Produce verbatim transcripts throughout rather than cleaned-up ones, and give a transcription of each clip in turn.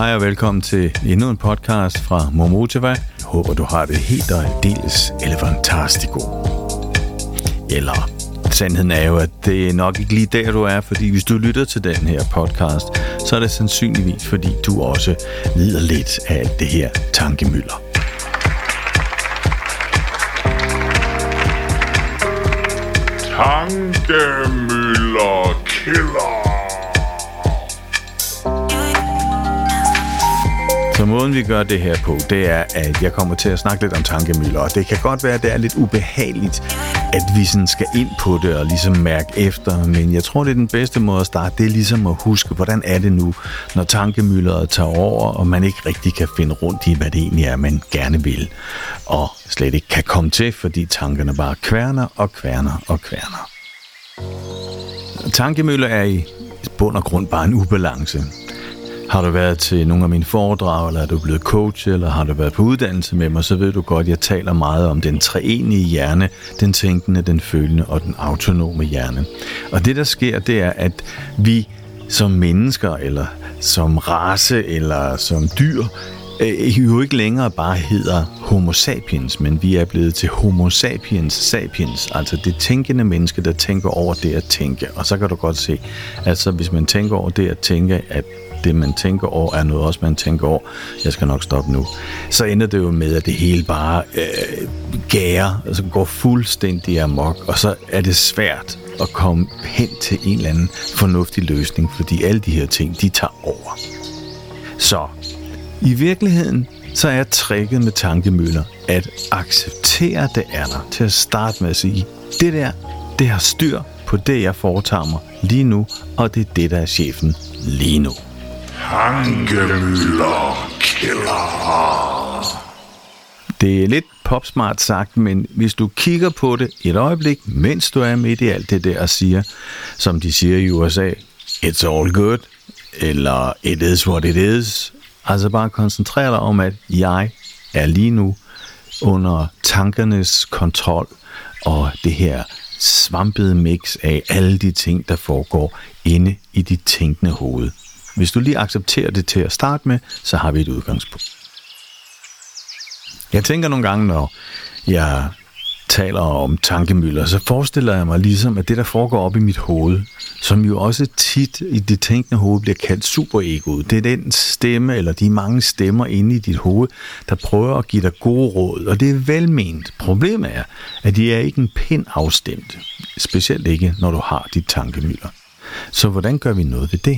Hej og velkommen til endnu en podcast fra Momotiva. Jeg håber, du har det helt og aldeles elefantastico. Eller sandheden er jo, at det er nok ikke lige der, du er, fordi hvis du lytter til den her podcast, så er det sandsynligvis, fordi du også lider lidt af alt det her tankemylder. Tankemylder killer. Så måden vi gør det her på, det er, at jeg kommer til at snakke lidt om tankemylder, og det kan godt være, at det er lidt ubehageligt, at vi sådan skal ind på det og ligesom mærke efter, men jeg tror, det er den bedste måde at starte, det er ligesom at huske, hvordan er det nu, når tankemylderet tager over, og man ikke rigtig kan finde rundt i, hvad det egentlig er, man gerne vil, og slet ikke kan komme til, fordi tankerne bare kværner og kværner og kværner. Tankemylder er i bund og grund bare en ubalance. Har du været til nogle af mine foredrag, eller er du blevet coach, eller har du været på uddannelse med mig, så ved du godt, at jeg taler meget om den treenige hjerne, den tænkende, den følende og den autonome hjerne. Og det, der sker, det er, at vi som mennesker, eller som race, eller som dyr, jo ikke længere bare hedder homo sapiens, men vi er blevet til homo sapiens sapiens, altså det tænkende menneske, der tænker over det at tænke. Og så kan du godt se, altså hvis man tænker over det at tænke, at det man tænker over er noget også man tænker over, jeg skal nok stoppe nu, så ender det jo med, at det hele bare øh, gærer, altså går fuldstændig amok, og så er det svært at komme hen til en eller anden fornuftig løsning, fordi alle de her ting, de tager over. Så i virkeligheden, så er tricket med tankemylder at acceptere, det er der, til at starte med at sige, det der, det har styr på det, jeg foretager mig lige nu, og det er det, der er chefen lige nu. Tankemylder killer. Det er lidt popsmart sagt, men hvis du kigger på det et øjeblik, mens du er midt i alt det der og siger, som de siger i U S A, it's all good, eller it is what it is, altså bare koncentrere dig om, at jeg er lige nu under tankernes kontrol, og det her svampede mix af alle de ting, der foregår inde i dit tænkende hoved. Hvis du lige accepterer det til at starte med, så har vi et udgangspunkt. Jeg tænker nogle gange, når jeg taler om tankemylder, så forestiller jeg mig ligesom, at det, der foregår op i mit hoved, som jo også tit i det tænkende hoved bliver kaldt superegoet, det er den stemme, eller de mange stemmer inde i dit hoved, der prøver at give dig gode råd, og det er velment. Problemet er, at de er ikke en pind afstemt, specielt ikke, når du har dit tankemylder. Så hvordan gør vi noget ved det?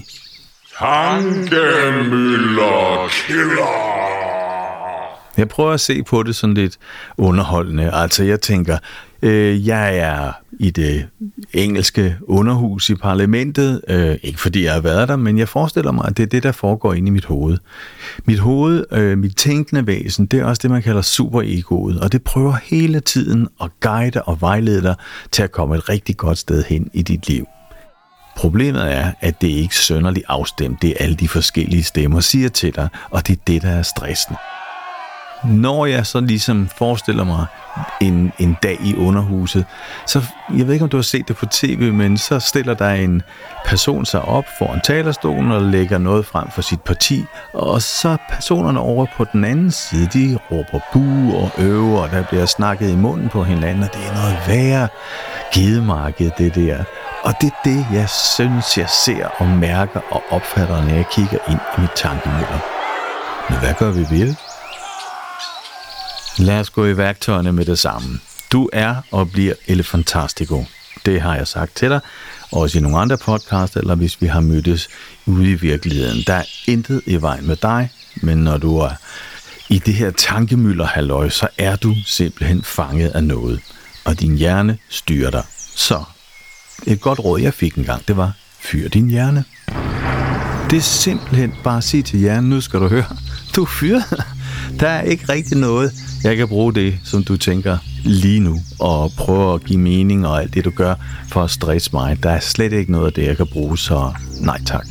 Tankemylder killer. Jeg prøver at se på det sådan lidt underholdende. Altså jeg tænker, øh, jeg er i det engelske underhus i parlamentet. Øh, ikke fordi jeg har været der, men jeg forestiller mig, at det er det, der foregår inde i mit hoved. Mit hoved, øh, mit tænkende væsen, det er også det, man kalder superegoet. Og det prøver hele tiden at guide og vejlede dig til at komme et rigtig godt sted hen i dit liv. Problemet er, at det ikke er synderligt afstemt, det alle de forskellige stemmer siger til dig, og det er det, der er stressende. Når jeg så ligesom forestiller mig en, en dag i underhuset, så, jeg ved ikke, om du har set det på tv, men så stiller der en person sig op foran talerstolen og lægger noget frem for sit parti, og så personerne over på den anden side, de råber bu og øver, og der bliver snakket i munden på hinanden, og det er noget værre gedemarked, det der. Og det er det, jeg synes, jeg ser og mærker og opfatter, når jeg kigger ind i mit tankemylder. Men hvad gør vi ved det? Lad os gå i værktøjerne med det samme. Du er og bliver elefantastico. Det har jeg sagt til dig, også i nogle andre podcasts, eller hvis vi har mødtes ude i virkeligheden. Der er intet i vejen med dig, men når du er i det her tankemylder-halløj, så er du simpelthen fanget af noget, og din hjerne styrer dig. Så et godt råd, jeg fik engang, det var, fyr din hjerne. Det er simpelthen bare at sige til hjernen, nu skal du høre, du er fyret. Der er ikke rigtig noget, jeg kan bruge det, som du tænker lige nu, og prøve at give mening og alt det, du gør for at stresse mig. Der er slet ikke noget af det, jeg kan bruge, så nej tak.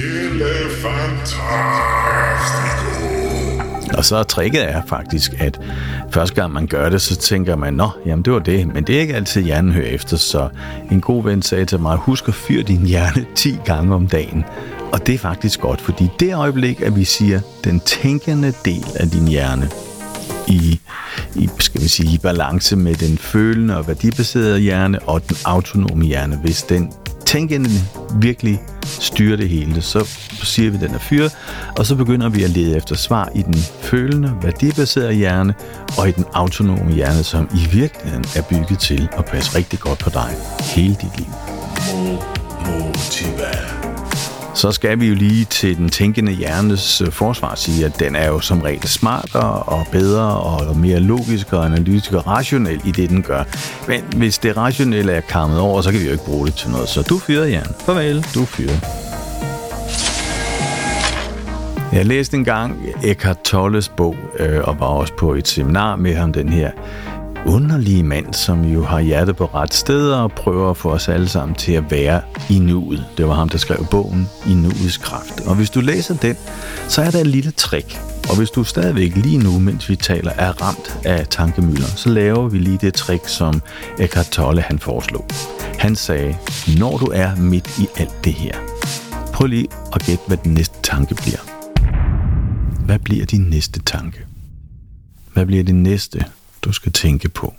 Og så tricket er faktisk, at første gang man gør det, så tænker man, nå, jamen det var det, men det er ikke altid hjernen hører efter, så en god ven sagde til mig, husk at fyre din hjerne ti gange om dagen. Og det er faktisk godt, fordi det øjeblik, at vi siger, den tænkende del af din hjerne, i, i, skal vi sige, i balance med den følende og værdibaserede hjerne og den autonome hjerne. Hvis den tænkende virkelig styrer det hele, så siger vi, at den er fyret, og så begynder vi at lede efter svar i den følende, værdibaserede hjerne og i den autonome hjerne, som i virkeligheden er bygget til at passe rigtig godt på dig hele dit liv. Så skal vi jo lige til den tænkende hjernes forsvar sige, at den er jo som regel smartere og bedre og mere logisk og analytisk og rationel i det, den gør. Men hvis det rationelle er kammet over, så kan vi jo ikke bruge det til noget. Så du fyrer hjernen. Farvel, du fyrer. Jeg læste engang Eckhart Tolles bog øh, og var også på et seminar med ham, den her underlige mand, som jo har hjertet på ret steder og prøver at få os alle sammen til at være i nuet. Det var ham, der skrev bogen I nuets kraft. Og hvis du læser den, så er der et lille trick. Og hvis du stadigvæk lige nu, mens vi taler, er ramt af tankemylder, så laver vi lige det trick, som Eckhart Tolle han foreslog. Han sagde, når du er midt i alt det her, prøv lige at gætte, hvad den næste tanke bliver. Hvad bliver din næste tanke? Hvad bliver det næste, du skal tænke på?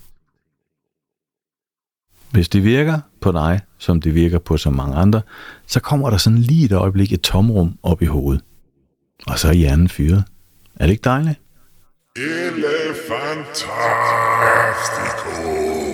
Hvis det virker på dig, som det virker på så mange andre, så kommer der sådan lige et øjeblik et tomrum op i hovedet. Og så er hjernen fyret. Er det ikke dejligt? Elefantastico.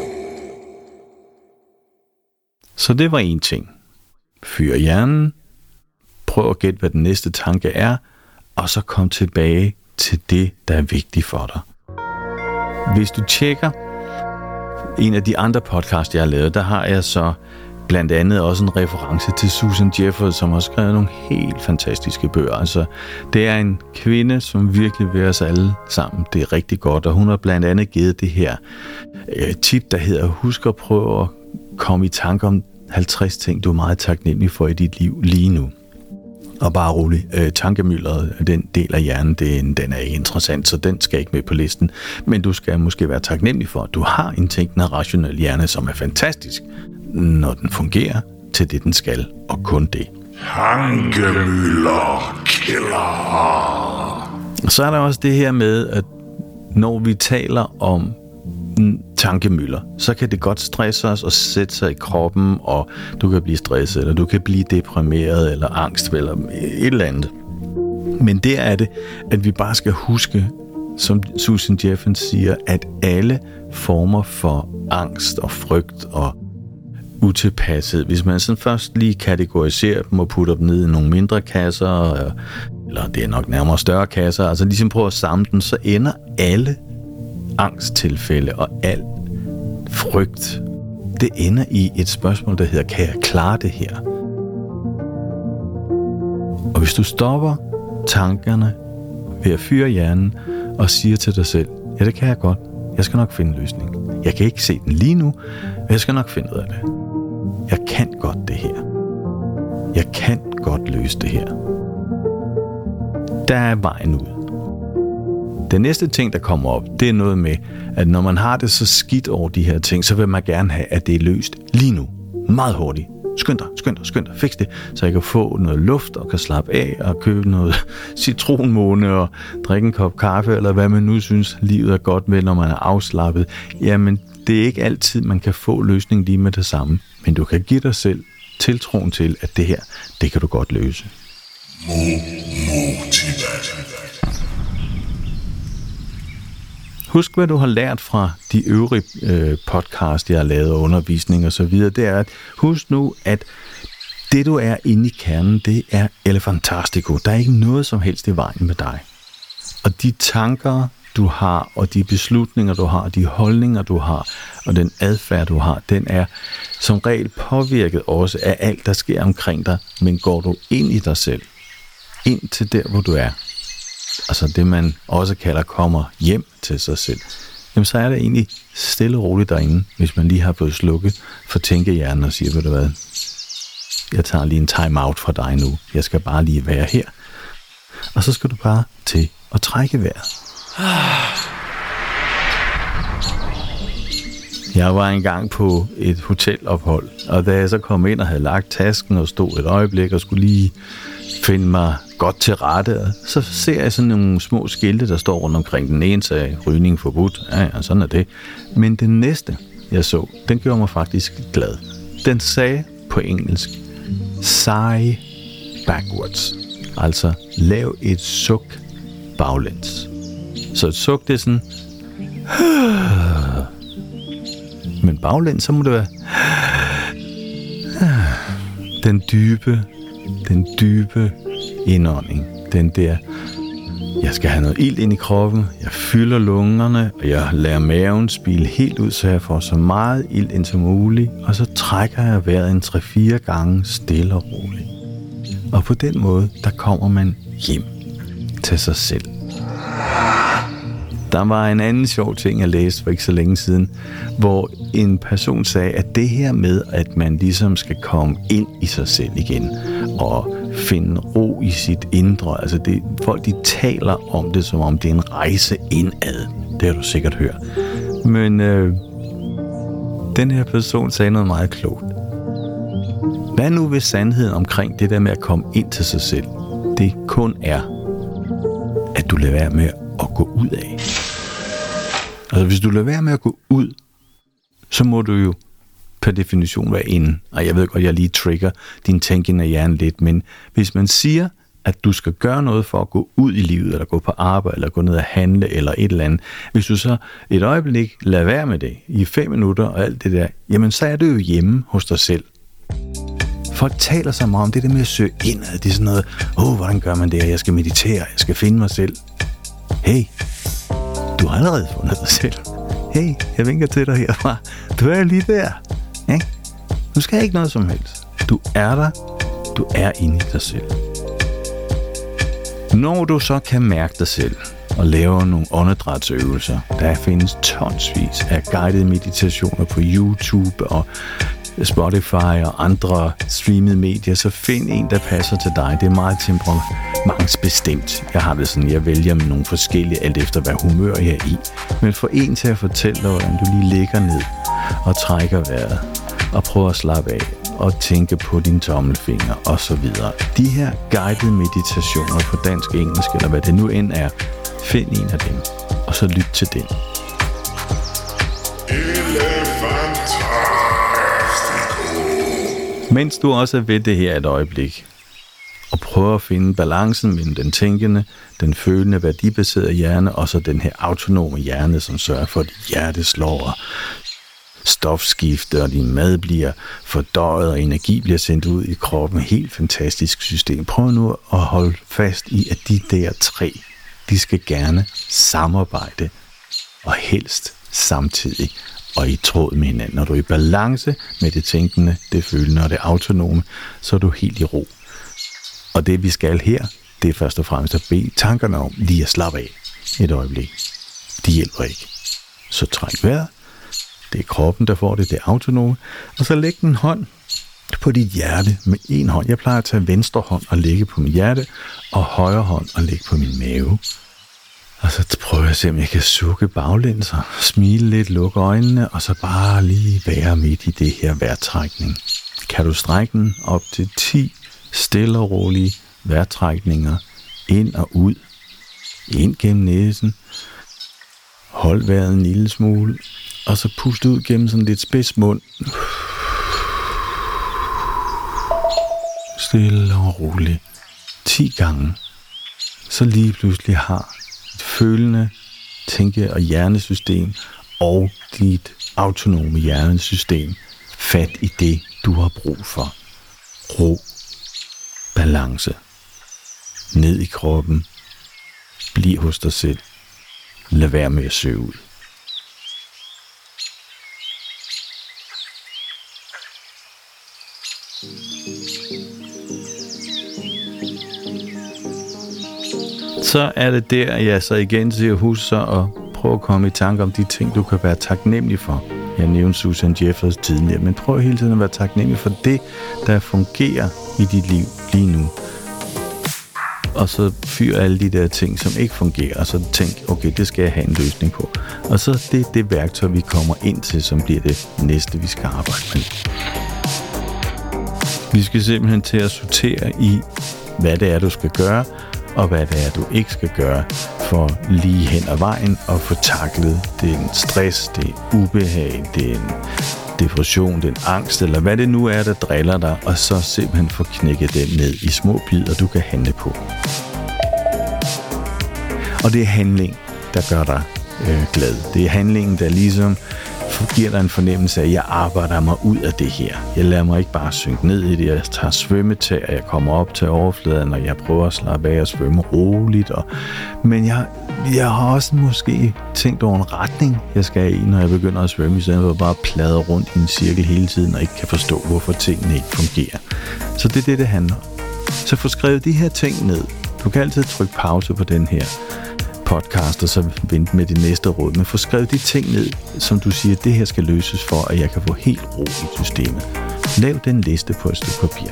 Så det var en ting. Fyr hjernen. Prøv at gætte, hvad den næste tanke er, og så kom tilbage til det, der er vigtigt for dig. Hvis du tjekker en af de andre podcasts, jeg har lavet, der har jeg så blandt andet også en reference til Susan Jeffers, som har skrevet nogle helt fantastiske bøger. Altså, det er en kvinde, som virkelig vil os alle sammen. Det er rigtig godt, og hun har blandt andet givet det her øh, tip, der hedder, husk at prøve at komme i tanke om halvtreds ting, du er meget taknemmelig for i dit liv lige nu. Og bare rolig, øh, tankemyldret, den del af hjernen, den, den er ikke interessant, så den skal ikke med på listen. Men du skal måske være taknemmelig for, at du har en tænkende rationel hjerne, som er fantastisk, når den fungerer til det, den skal, og kun det. Tankemylder killer. Så er der også det her med, at når vi taler om tankemylder, så kan det godt stresse os og sætte sig i kroppen, og du kan blive stresset, eller du kan blive deprimeret, eller angst, eller et eller andet. Men der er det, at vi bare skal huske, som Susan Jeffers siger, at alle former for angst og frygt og utilpasset, hvis man sådan først lige kategoriserer dem og putter dem ned i nogle mindre kasser, eller det er nok nærmere større kasser, altså ligesom prøver at samle dem, så ender alle angsttilfælde og al frygt, det ender i et spørgsmål, der hedder, kan jeg klare det her? Og hvis du stopper tankerne ved at fyre hjernen og siger til dig selv, ja, det kan jeg godt, jeg skal nok finde en løsning. Jeg kan ikke se den lige nu, men jeg skal nok finde ud af det. Jeg kan godt det her. Jeg kan godt løse det her. Der er vejen ud. Den næste ting, der kommer op, det er noget med, at når man har det så skidt over de her ting, så vil man gerne have, at det er løst lige nu. Meget hurtigt. Skynd dig, skynd dig, skynd dig, fix det, så jeg kan få noget luft og kan slappe af og købe noget citronmåne og drikke en kop kaffe, eller hvad man nu synes, livet er godt med, når man er afslappet. Jamen, det er ikke altid, man kan få løsningen lige med det samme, men du kan give dig selv tiltroen til, at det her, det kan du godt løse. Husk, hvad du har lært fra de øvrige øh, podcast, jeg har lavet, og undervisning og så videre. Det er, at husk nu, at det, du er inde i kernen, det er elefantastico. Der er ikke noget som helst i vejen med dig. Og de tanker, du har, og de beslutninger, du har, de holdninger, du har, og den adfærd, du har, den er som regel påvirket også af alt, der sker omkring dig. Men går du ind i dig selv, ind til der, hvor du er, altså det, man også kalder kommer hjem til sig selv, jamen så er det egentlig stille og roligt derinde, hvis man lige har fået slukket for tænkehjernen og siger, ved du hvad, jeg tager lige en time out fra dig nu, jeg skal bare lige være her. Og så skal du bare til at trække vejret. Jeg var engang på et hotelophold, og da jeg så kom ind og havde lagt tasken og stod et øjeblik og skulle lige finde mig godt til rette, så ser jeg sådan nogle små skilte, der står rundt omkring. Den ene sagde rygning forbudt, ja, ja, sådan er det. Men den næste, jeg så, den gjorde mig faktisk glad. Den sagde på engelsk, sigh backwards. Altså, lav et suk baglæns. Så et suk, det er sådan... Men baglæns, så må det være... Den dybe, den dybe indånding. Den der... Jeg skal have noget ild ind i kroppen, jeg fylder lungerne, og jeg lader maven spille helt ud, så jeg får så meget ild ind som muligt, og så trækker jeg vejret en tre-fire gange stille og roligt. Og på den måde, der kommer man hjem til sig selv. Der var en anden sjov ting, jeg læste for ikke så længe siden, hvor en person sagde, at det her med, at man ligesom skal komme ind i sig selv igen, og finde ro i sit indre, altså det, folk de taler om det, som om det er en rejse indad. Det har du sikkert hørt. Men øh, den her person sagde noget meget klogt. Hvad nu hvis sandheden omkring det der med at komme ind til sig selv, det kun er, at du lader være med at gå ud af. Altså hvis du lader være med at gå ud, så må du jo per definition være inde. Og jeg ved godt, jeg lige trigger din tænkende af hjernen lidt, men hvis man siger, at du skal gøre noget for at gå ud i livet, eller gå på arbejde, eller gå ned og handle, eller et eller andet, hvis du så et øjeblik lader være med det, i fem minutter og alt det der, jamen så er du jo hjemme hos dig selv. Folk taler så meget om det der med at søge indad. Det er sådan noget, åh, oh, hvordan gør man det? Jeg skal meditere, jeg skal finde mig selv. Hey, du har allerede fundet dig selv. Hey, jeg vinker til dig herfra. Du er lige der. Ja? Du skal ikke noget som helst. Du er der. Du er inde i dig selv. Når du så kan mærke dig selv og lave nogle åndedrætsøvelser, der findes tonsvis af guidede meditationer på YouTube og Spotify og andre streamede medier, så find en, der passer til dig. Det er meget temperamentsbestemt. Jeg har det sådan, jeg vælger nogle forskellige, alt efter hvad humør jeg er i. Men få en til at fortælle dig, hvordan du lige ligger ned og trækker vejret og prøver at slappe af og tænke på dine tommelfingre og så videre. De her guidede meditationer på dansk, engelsk eller hvad det nu end er, find en af dem og så lyt til den. Mens du også er ved det her et øjeblik, og prøver at finde balancen mellem den tænkende, den følende, værdibaserede hjerne, og så den her autonome hjerne, som sørger for, at dit hjerte slår, og stofskifte, og din mad bliver fordøjet, og energi bliver sendt ud i kroppen. Helt fantastisk system. Prøv nu at holde fast i, at de der tre, de skal gerne samarbejde, og helst samtidig. Og i tråd med hinanden. Når du er i balance med det tænkende, det følende og det autonome, så er du helt i ro. Og det vi skal her, det er først og fremmest at bede tankerne om lige at slappe af et øjeblik. De hjælper ikke. Så træk vejret. Det er kroppen, der får det, det autonome. Og så læg en hånd på dit hjerte med en hånd. Jeg plejer at tage venstre hånd og lægge på mit hjerte, og højre hånd og lægge på min mave. Og så prøver jeg at se, om jeg kan sukke baglæns og smile lidt, lukke øjnene, og så bare lige være midt i det her vejrtrækning. Kan du strække den op til ti stille og rolige vejrtrækninger ind og ud, ind gennem næsen, hold vejret en lille smule, og så pust ud gennem sådan lidt spids mund. Stille og roligt. ti gange. Så lige pludselig har følende tænke- og hjernesystem og dit autonome hjernesystem fat i det, du har brug for. Ro, balance, ned i kroppen, bliv hos dig selv, lad være med at søge ud. Så er det der, jeg så igen siger, husk så at prøve at komme i tanke om de ting, du kan være taknemmelig for. Jeg nævnte Susan Jeffers tidligere, men prøv hele tiden at være taknemmelig for det, der fungerer i dit liv lige nu. og så fyr alle de der ting, som ikke fungerer, og så tænk, okay, det skal jeg have en løsning på. Og så det er det værktøj, vi kommer ind til, som bliver det næste, vi skal arbejde med. Vi skal simpelthen til at sortere i, hvad det er, du skal gøre, og hvad det er, du ikke skal gøre, for lige hen ad vejen og få taklet den stress, det ubehag, den depression, den angst, eller hvad det nu er, der driller dig, og så simpelthen få knækket den ned i små bidder, du kan handle på. Og det er handling, der gør dig øh, glad. Det er handlingen, der ligesom giver dig en fornemmelse af, at jeg arbejder mig ud af det her. Jeg lader mig ikke bare synke ned i det. Jeg tager svømmetag, og jeg kommer op til overfladen, og jeg prøver at slappe af og svømme roligt. Og... Men jeg, jeg har også måske tænkt over en retning, jeg skal i, når jeg begynder at svømme, i stedet for bare at pladre rundt i en cirkel hele tiden, og ikke kan forstå, hvorfor tingene ikke fungerer. Så det er det, det handler om. Så få skrevet de her ting ned. Du kan altid trykke pause på den her podcast, og så vente med det næste råd. Men få skrevet de ting ned, som du siger, det her skal løses for, at jeg kan få helt ro i systemet. Lav den liste på et stykke papir.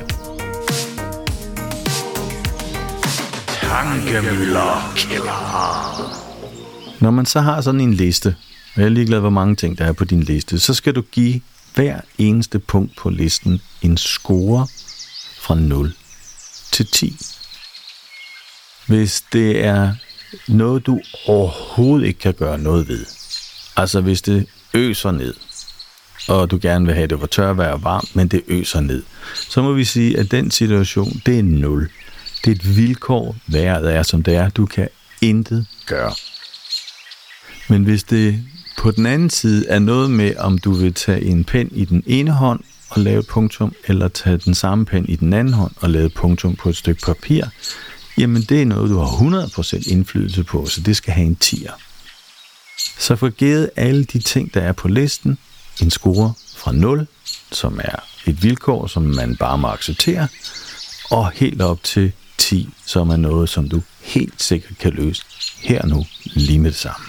Tankemøller killer. Når man så har sådan en liste, og jeg er ligeglad, hvor mange ting der er på din liste, så skal du give hver eneste punkt på listen en score fra nul til ti. Hvis det er noget, du overhovedet ikke kan gøre noget ved. Altså hvis det øser ned, og du gerne vil have det for tørvejr og varmt, men det øser ned, så må vi sige, at den situation, det er nul. Det er et vilkår, vejret er som det er. Du kan intet gøre. Men hvis det på den anden side er noget med, om du vil tage en pen i den ene hånd og lave et punktum, eller tage den samme pen i den anden hånd og lave et punktum på et stykke papir, jamen det er noget, du har hundrede procent indflydelse på, så det skal have en tier. Så få givet alle de ting, der er på listen, en score fra nul, som er et vilkår, som man bare må acceptere, og helt op til ti, som er noget, som du helt sikkert kan løse her nu, lige med det samme.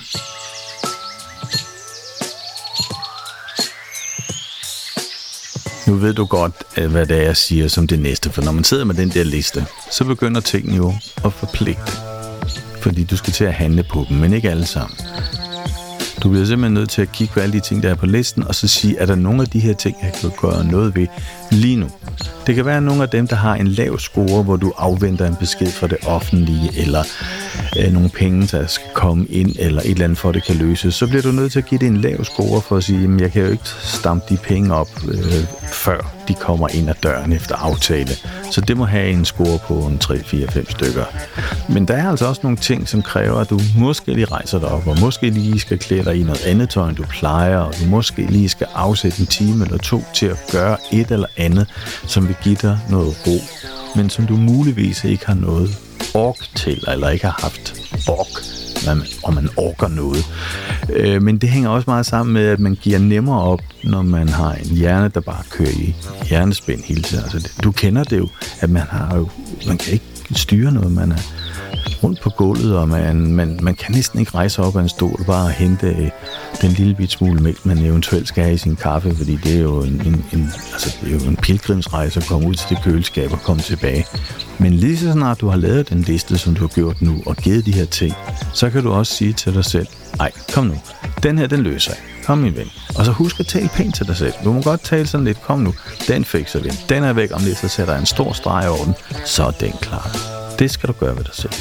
Nu ved du godt, hvad det er, jeg siger som det næste, for når man sidder med den der liste, så begynder tingene jo at forpligte. Fordi du skal til at handle på dem, men ikke alle sammen. Du bliver simpelthen nødt til at kigge på alle de ting, der er på listen, og så sige, er der nogle af de her ting, jeg kan gøre noget ved lige nu? Det kan være nogle af dem, der har en lav score, hvor du afventer en besked fra det offentlige, eller øh, nogle penge, der skal komme ind, eller et eller andet, for at det kan løses. Så bliver du nødt til at give det en lav score for at sige, jamen jeg kan jo ikke stampe de penge op, øh, før de kommer ind ad døren efter aftale. Så det må have en score på en tre, fire, fem stykker. Men der er altså også nogle ting, som kræver, at du måske lige rejser dig op, og måske lige skal klæde dig i noget andet tøj, end du plejer, og du måske lige skal afsætte en time eller to til at gøre et eller andet, som vil give dig noget ro, men som du muligvis ikke har noget ork til, eller ikke har haft ork, og man orker noget. Øh, men det hænger også meget sammen med, at man giver nemmere op, når man har en hjerne, der bare kører i hjernespænd hele tiden. Altså, det, du kender det jo, at man har jo, man kan ikke styre noget, man er rundt på gulvet, og man, man, man kan næsten ikke rejse op af en stol og bare hente øh, den lille bit smule mælk, man eventuelt skal have i sin kaffe, fordi det er jo en, en, en, altså, det er jo en pilgrimsrejse at komme ud til det køleskab og komme tilbage. Men lige så snart du har lavet den liste, som du har gjort nu, og givet de her ting, så kan du også sige til dig selv, ej, kom nu, den her, den løser jeg. Kom, min ven. Og så husk at tale pænt til dig selv. Du må godt tale sådan lidt, kom nu, den fikser vi. Den er væk om lidt, så sætter jeg en stor streg over den, så er den klar. Det skal du gøre ved dig selv.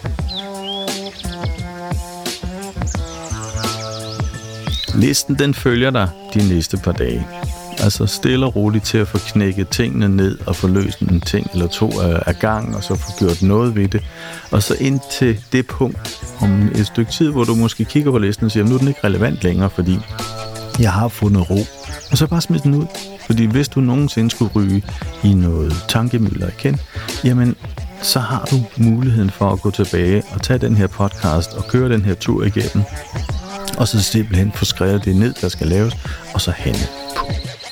Listen, den følger dig de næste par dage. Altså stille og roligt til at få knækket tingene ned og få løst en ting eller to af gang, og så få gjort noget ved det. Og så ind til det punkt om et stykke tid, hvor du måske kigger på listen og siger, nu er den ikke relevant længere, fordi jeg har fundet ro. Og så bare smid den ud. Fordi hvis du nogensinde skulle ryge i noget tankemøller igen, jamen så har du muligheden for at gå tilbage og tage den her podcast og køre den her tur igennem. Og så simpelthen få skrevet det ned, der skal laves, og så handle på.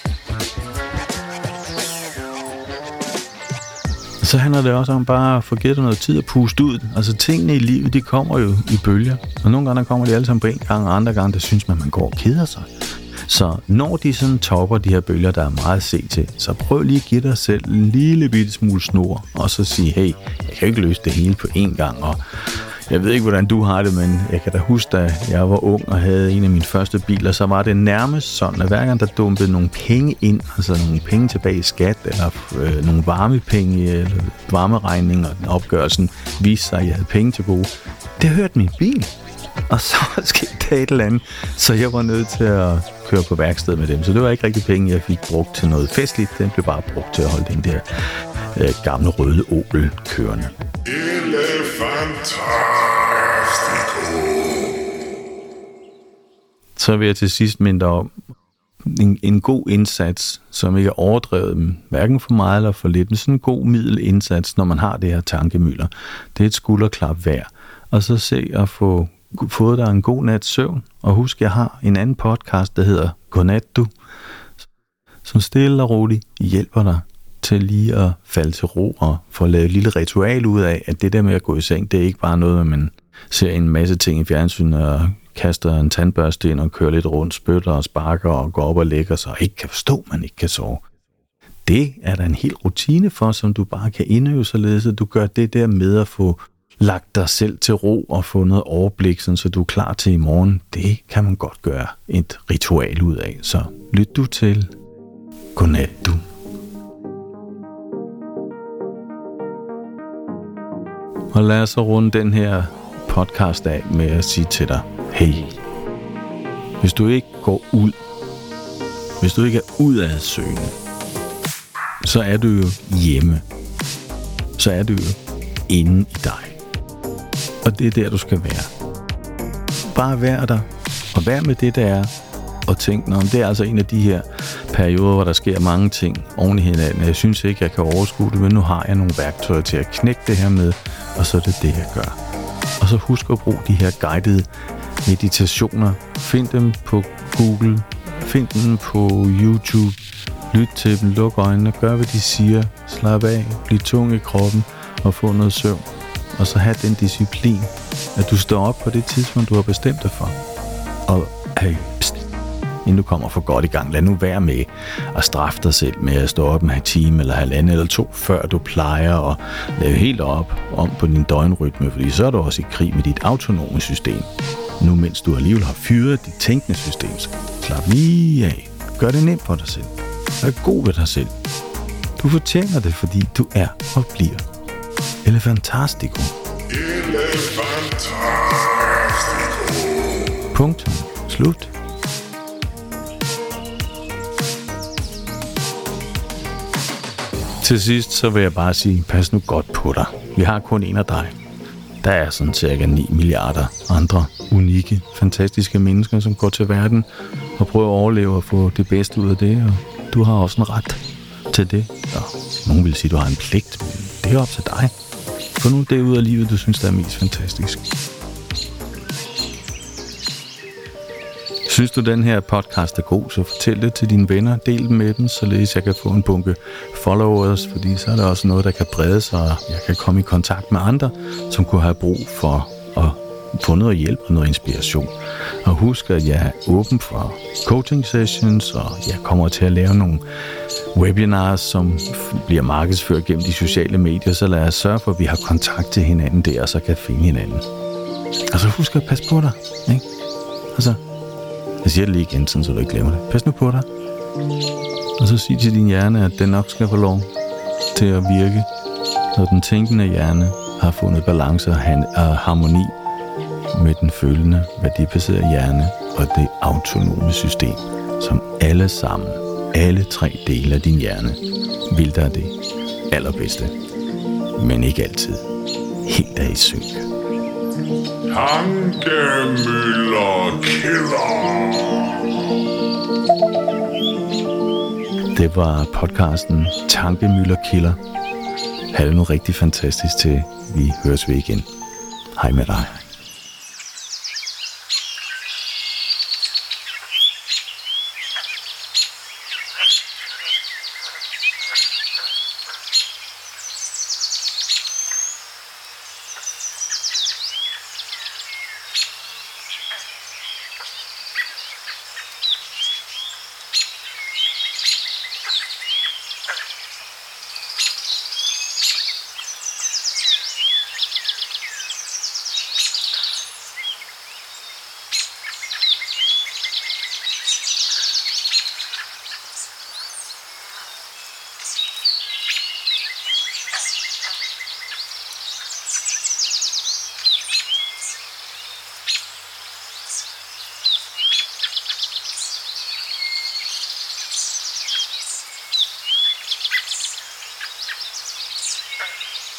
Så handler det også om bare at få givet noget tid at puste ud. Altså tingene i livet, de kommer jo i bølger. Og nogle gange kommer de alle sammen på en gang, og andre gange, der synes man, man går og keder sig. Så når de sådan topper de her bølger, der er meget at se til, så prøv lige at give dig selv en lille bitte smule snor, og så sige, hey, jeg kan ikke løse det hele på én gang, og jeg ved ikke, hvordan du har det, men jeg kan da huske, da jeg var ung og havde en af mine første biler, så var det nærmest sådan, at hver gang der dumpede nogle penge ind, altså nogle penge tilbage i skat, eller øh, nogle varmepenge, eller varmeregninger, og den opgørelsen viste sig, at jeg havde penge til gode. Det hørte min bil, og så skete der et eller andet, så jeg var nødt til at køre på værksted med dem. Så det var ikke rigtig penge, jeg fik brugt til noget festligt, den blev bare brugt til at holde den der øh, gamle røde Opel kørende. Så vil jeg til sidst minde om en, en god indsats, som ikke er overdrevet, hverken for meget eller for lidt, men sådan en god middelindsats, når man har det her tankemylder. Det er et skulderklap værd. Og så se at få fået dig en god nats søvn. Og husk, jeg har en anden podcast, der hedder Godnat du, som stille og roligt hjælper dig til lige at falde til ro og få lavet et lille ritual ud af, at det der med at gå i seng, det er ikke bare noget, at man ser en masse ting i fjernsynet og kaster en tandbørste ind og kører lidt rundt, spytter og sparker og går op og lægger sig og ikke kan forstå, man ikke kan sove. Det er der en hel rutine for, som du bare kan indøve således, at du gør det der med at få lagt dig selv til ro og få noget overblik, så du er klar til i morgen. Det kan man godt gøre et ritual ud af. Så lyt du til. Godnat du. Og lad os så runde den her podcast af med at sige til dig, hey, hvis du ikke går ud, hvis du ikke er udadsøgende, så er du jo hjemme. Så er du jo inde i dig. Og det er der, du skal være. Bare vær der, og vær med det, der er, og tænk, nå, det er altså en af de her perioder, hvor der sker mange ting oven i hinanden. Jeg synes ikke, jeg kan overskue det, men nu har jeg nogle værktøjer til at knække det her med, og så er det det, jeg gør. Og så husk at bruge de her guidede meditationer. Find dem på Google, find dem på YouTube, lyt til dem, luk øjnene, gør hvad de siger, slap af, bliv tung i kroppen og få noget søvn. Og så have den disciplin, at du står op på det tidspunkt, du har bestemt dig for. Og hey, pst, inden du kommer for godt i gang, lad nu være med at straffe dig selv med at stå op med en time eller halvanden eller to, før du plejer at lave helt op om på din døgnrytme, fordi så er du også i krig med dit autonome system. Nu mens du alligevel har fyret dit tænkende system, så slap lige af. Gør det nemt for dig selv. Vær god ved dig selv. Du fortjener det, fordi du er og bliver Elefantastico. Elefantastico. Punktum. Slut. Til sidst så vil jeg bare sige, pas nu godt på dig. Vi har kun en af dig. Der er sådan cirka ni milliarder andre unikke, fantastiske mennesker, som går til verden og prøver at overleve og få det bedste ud af det. Og du har også en ret til det. Og nogen vil sige, at du har en pligt, men det er op til dig. Få nu det ud af livet, du synes, der er mest fantastisk. Synes du, den her podcast er god, så fortæl det til dine venner. Del den med dem, således jeg kan få en bunke followers, fordi så er der også noget, der kan brede sig, og jeg kan komme i kontakt med andre, som kunne have brug for at få noget hjælp og noget inspiration. Og husk, at jeg er åben for coaching sessions, og jeg kommer til at lave nogle webinars, som bliver markedsført gennem de sociale medier, så lad os sørge for, at vi har kontakt til hinanden der, og så kan finde hinanden. Og så husk at passe på dig, ikke? Altså, jeg siger det lige igen, sådan, så du ikke glemmer det. Pas nu på dig. Og så sig til din hjerne, at den nok skal få lov til at virke, når den tænkende hjerne har fundet balance og harmoni med den følende, værdibaserede hjerne og det autonome system, som alle sammen, alle tre dele af din hjerne, vil der det allerbedste, men ikke altid helt er i synk. Tankemøller Killer. Det var podcasten Tankemøller Killer. Ha' det nu rigtig fantastisk til vi høres ved igen. Hej med dig. Mm.